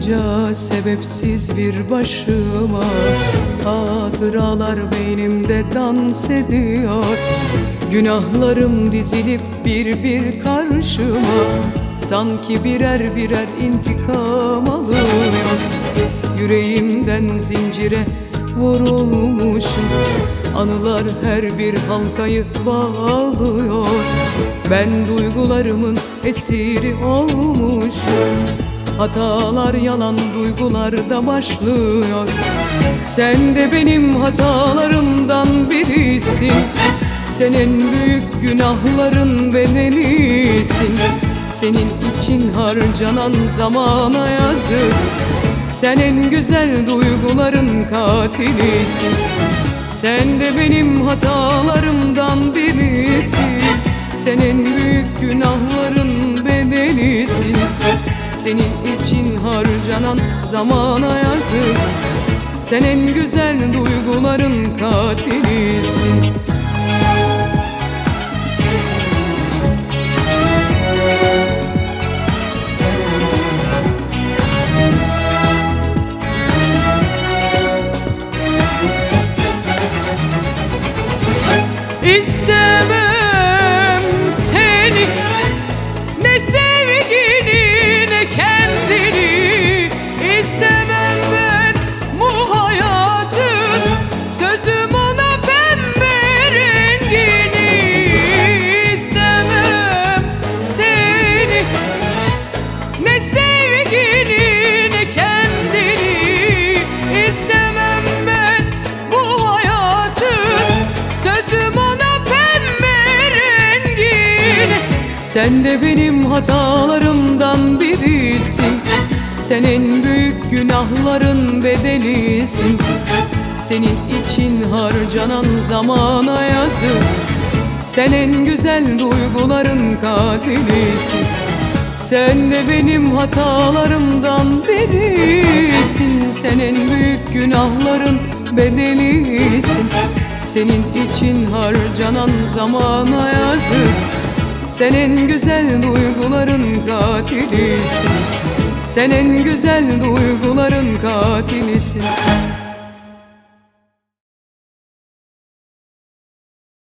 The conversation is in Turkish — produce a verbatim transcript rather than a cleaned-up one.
Bunca sebepsiz bir başıma hatıralar beynimde dans ediyor. Günahlarım dizilip bir bir karşıma, sanki birer birer intikam alıyor. Yüreğimden zincire vurulmuşum, anılar her bir halkayı bağlıyor. Ben duygularımın esiri olmuşum, hatalar yalan duygularda başlıyor. Sen de benim hatalarımdan birisin, sen en büyük günahların bedelisin. Senin için harcanan zamana yazık, sen en güzel duyguların katilisin. Sen de benim hatalarımdan birisin, sen en büyük günahların bedelisin. Senin için harcanan zamana yazık, sen en güzel duyguların katilisin. İstemem seni, ne sevgini ne kendini. İstemem ben bu hayatın, sözüm ona pembe rengini. İstemem seni, ne sevgini ne kendini. İstemem ben bu hayatın, sözüm ona. Sen de benim hatalarımdan birisin, sen en büyük günahların bedelisin. Senin için harcanan zamana yazık, sen en güzel duyguların katilisin. Sen de benim hatalarımdan birisin, sen en büyük günahların bedelisin. Senin için harcanan zamana yazık, sen en güzel duyguların katilisin. Sen en güzel duyguların katilisin.